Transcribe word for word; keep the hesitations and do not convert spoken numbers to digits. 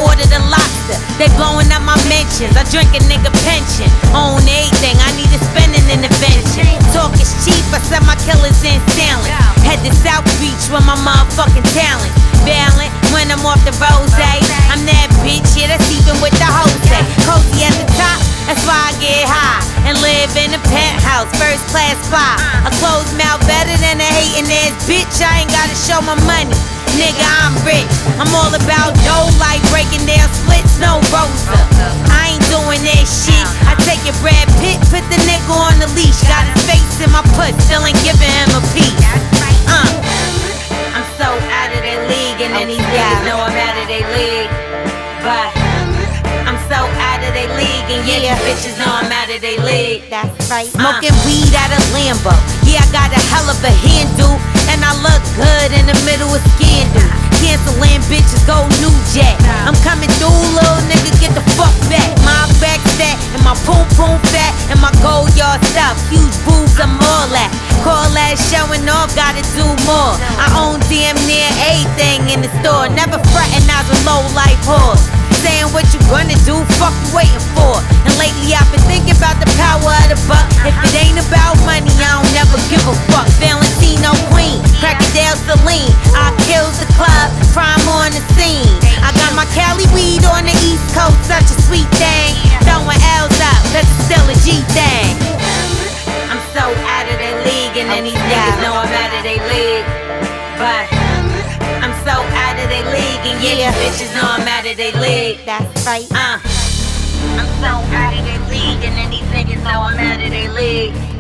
ordered a lobster. They blowing up my mentions. I drink a nigga pension. Own everything, I need a spending intervention. Talk is cheap, I set my killers in silent. Head to South Beach with my motherfucking talent. Balance when I'm off the rose. I'm that bitch, yeah, that's even with the Jose. Cozy at the top, that's why I get high and live in a penthouse, first class spot. A closed mouth better than a hating ass bitch. I ain't gotta show my money, nigga, I'm rich. I'm all about dough, like breaking down splits, no rosa. I ain't doing that shit. I take your Brad Pitt, put the nigga on the leash. Got his face in my puss, still ain't giving him a piece. Uh, I'm so out of their league, and then these niggas know I'm out of their league. But I'm so out of their league, and yeah, yeah. These bitches know I'm out of their league. That's right. Smoking uh. weed out of Lambo. Yeah, I got a hell of a handle, and I look good in the middle of scandal. Canceling bitches, go new jack. I'm coming through, little nigga, get the fuck back. My back fat, and my poom poom fat, and my gold yard stuff. Huge boobs, I'm all that. Call that showing off, gotta do more. I own damn near everything in the store. Never fraternize with low life whores. Saying what you gonna do, fuck you waiting for. And lately I've been thinking about the power of the buck. If it ain't about money, I don't never give a fuck. Valentino Queen, Crocodile Celine. I kills the club, prime on the scene. I got my Cali weed on the East Coast, such a sweet thing. Throwing L's up, cause it's still a G thing. I'm so out of their league, and then these niggas know I'm out of their league. But I'm so out of their league, and yeah, these bitches know I'm out of their league. That's right. Uh, I'm so out of their league, and then these niggas know I'm out of their league.